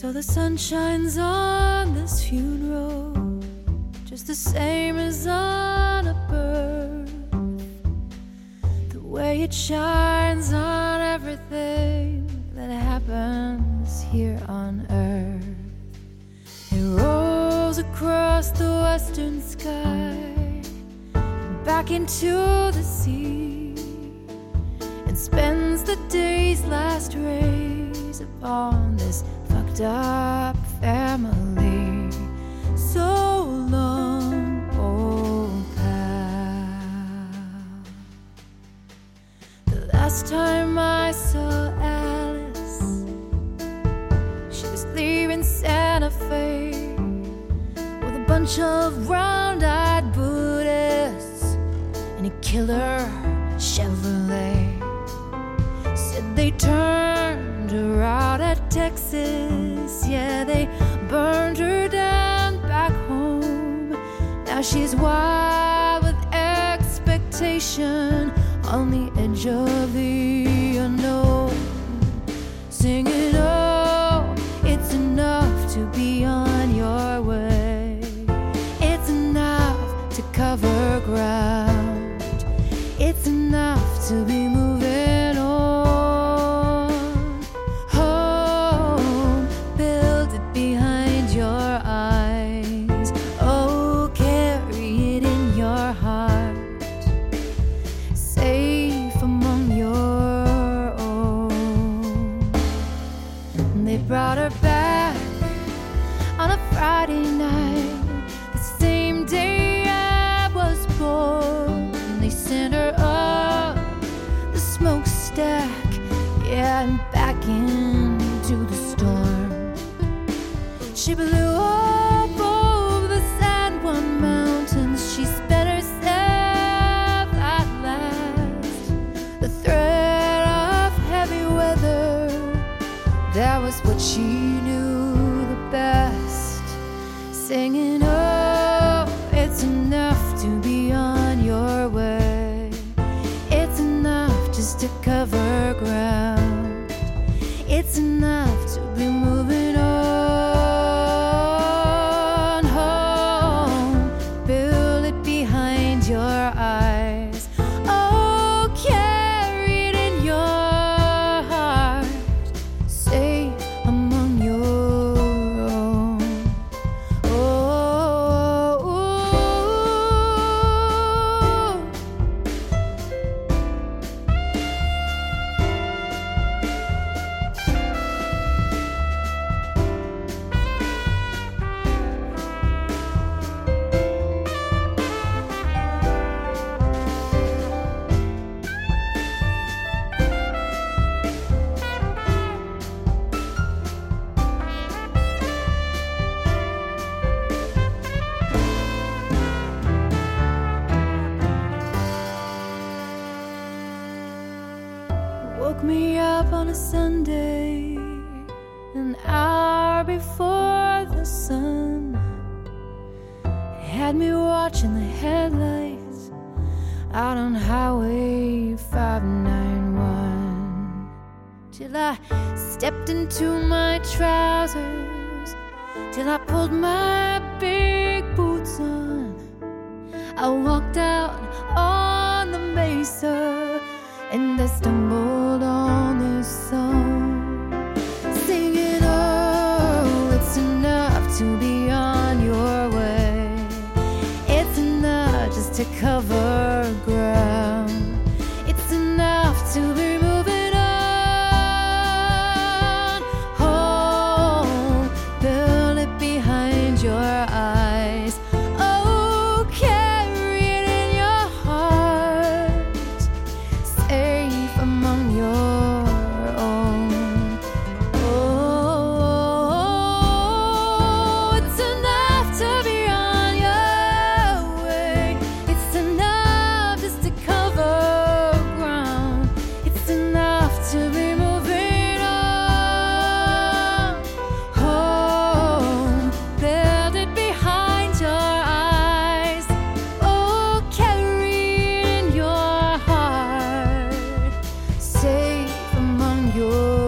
So the sun shines on this funeral, just the same as on a birth. The way it shines on everything that happens here on earth. It rolls across the western sky and back into the sea, and spends the day's last rays upon this fucked up family. So long, old pal. The last time I saw Alice, she was leaving Santa Fe with a bunch of round-eyed Buddhists in a killer Chevrolet. Said they turned her out at Texas, yeah, they burned her down back home. Now she's wild with expectation on the edge of the unknown, singing, oh, it's enough to be on your way. It's enough to cover ground. It's enough to be moving on. Home, build it behind your eyes. Oh, carry it in your heart. Safe among your own. And they brought her back on a Friday night, the same day I was born. And they sent her up the smokestack, yeah, and back into the storm. She blew up over the San Juan Mountains. She spent herself at last. The threat of heavy weather, that was what she knew the best. Singing, oh, it's enough to be on your way. It's enough just to cover ground. It's enough to be moving on. Home, build it behind your eyes. Oh, carry it in your heart. Safe among your own. Woke me up on a Sunday, an hour before the sun. Had me watching the headlights out on Highway 591, till I stepped into my trousers, till I pulled my big boots on. I walked out on the mesa, and I stumbled on this song, singing, oh, it's enough to be on your way. It's enough just to cover ground. It's enough to be moving on. Home, build it behind your eyes. Oh, carry it in your heart. Safe among your own. Oh, it's enough to be on your way. It's enough just to cover ground. It's enough to be moving on. Home, build it behind your eyes. Oh, carry it in your heart. Safe among your